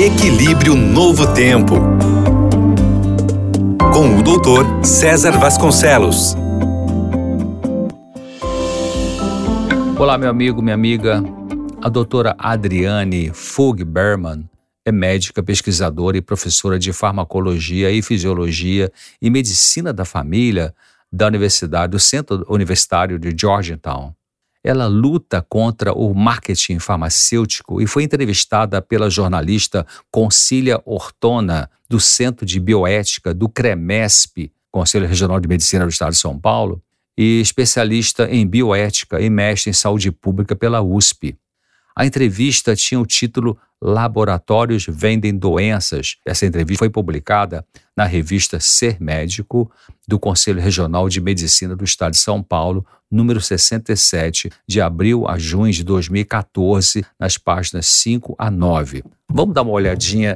Equilíbrio Novo Tempo, com o Dr. César Vasconcelos. Olá, meu amigo, minha amiga. A doutora Adriane Fug-Berman é médica, pesquisadora e professora de farmacologia e fisiologia e medicina da família do Centro Universitário de Georgetown. Ela luta contra o marketing farmacêutico e foi entrevistada pela jornalista Concília Ortona, do Centro de Bioética do CREMESP, Conselho Regional de Medicina do Estado de São Paulo, e especialista em bioética e mestre em saúde pública pela USP. A entrevista tinha o título Laboratórios Vendem Doenças. Essa entrevista foi publicada na revista Ser Médico, do Conselho Regional de Medicina do Estado de São Paulo, número 67, de abril a junho de 2014, nas páginas 5 a 9. Vamos dar uma olhadinha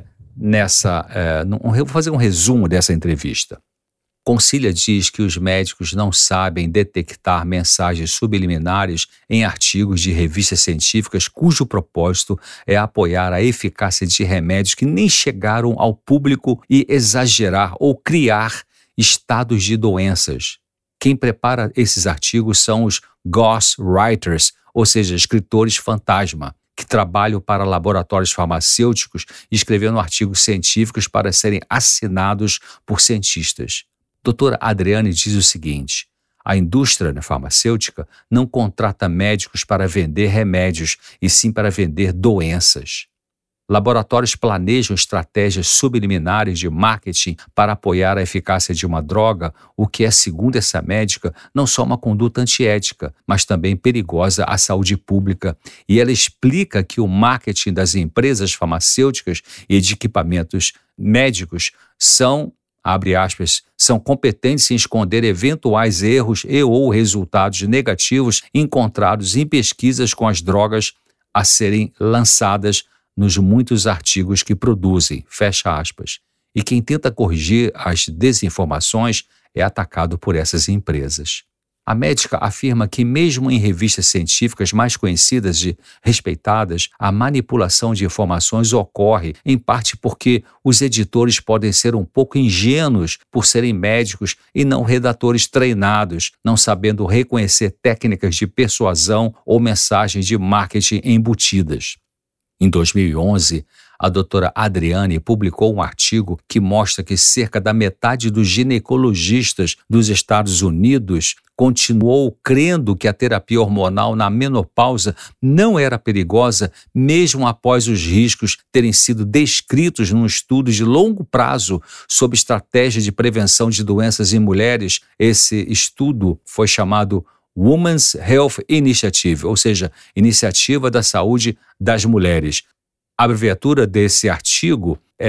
vou fazer um resumo dessa entrevista. Concília diz que os médicos não sabem detectar mensagens subliminares em artigos de revistas científicas cujo propósito é apoiar a eficácia de remédios que nem chegaram ao público e exagerar ou criar estados de doenças. Quem prepara esses artigos são os ghostwriters, ou seja, escritores fantasma, que trabalham para laboratórios farmacêuticos escrevendo artigos científicos para serem assinados por cientistas. Doutora Adriane diz o seguinte: a indústria farmacêutica não contrata médicos para vender remédios, e sim para vender doenças. Laboratórios planejam estratégias subliminares de marketing para apoiar a eficácia de uma droga, o que é, segundo essa médica, não só uma conduta antiética, mas também perigosa à saúde pública. E ela explica que o marketing das empresas farmacêuticas e de equipamentos médicos são, abre aspas, são competentes em esconder eventuais erros e ou resultados negativos encontrados em pesquisas com as drogas a serem lançadas nos muitos artigos que produzem, fecha aspas. E quem tenta corrigir as desinformações é atacado por essas empresas. A médica afirma que mesmo em revistas científicas mais conhecidas e respeitadas, a manipulação de informações ocorre, em parte porque os editores podem ser um pouco ingênuos por serem médicos e não redatores treinados, não sabendo reconhecer técnicas de persuasão ou mensagens de marketing embutidas. Em 2011, a doutora Adriane publicou um artigo que mostra que cerca da metade dos ginecologistas dos Estados Unidos continuou crendo que a terapia hormonal na menopausa não era perigosa, mesmo após os riscos terem sido descritos num estudo de longo prazo sobre estratégia de prevenção de doenças em mulheres. Esse estudo foi chamado Women's Health Initiative, ou seja, Iniciativa da Saúde das Mulheres. A abreviatura desse artigo é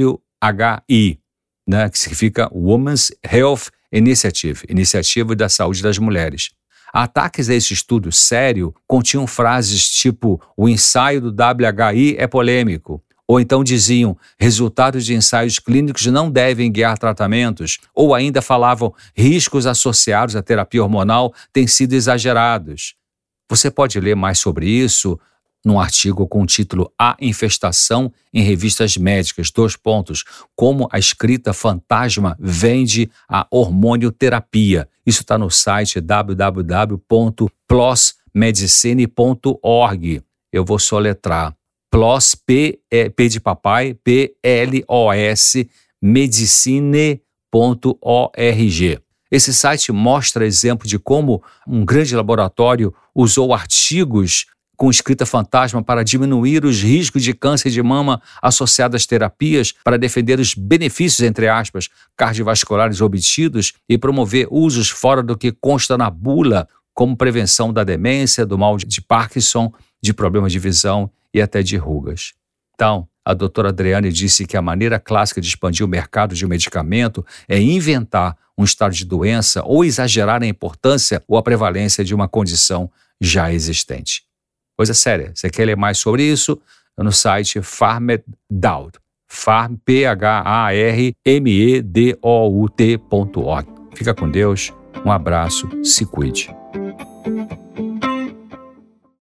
WHI, que significa Women's Health Initiative, Iniciativa da Saúde das Mulheres. Ataques a esse estudo sério continham frases tipo: o ensaio do WHI é polêmico. Ou então diziam, resultados de ensaios clínicos não devem guiar tratamentos, ou ainda falavam, riscos associados à terapia hormonal têm sido exagerados. Você pode ler mais sobre isso num artigo com o título A Infestação em Revistas Médicas, : como a escrita fantasma vende a hormonioterapia. Isso está no site www.plusmedicine.org. Eu vou soletrar. PLOS, P de papai, PLOS, medicine.org. Esse site mostra exemplo de como um grande laboratório usou artigos com escrita fantasma para diminuir os riscos de câncer de mama associados às terapias, para defender os benefícios, entre aspas, cardiovasculares obtidos e promover usos fora do que consta na bula, como prevenção da demência, do mal de Parkinson, de problemas de visão e até de rugas. Então, a doutora Adriane disse que a maneira clássica de expandir o mercado de um medicamento é inventar um estado de doença ou exagerar a importância ou a prevalência de uma condição já existente. Coisa séria. Você quer ler mais sobre isso? No site PharmedOut, PharmedOut.org. Fica com Deus, um abraço, se cuide.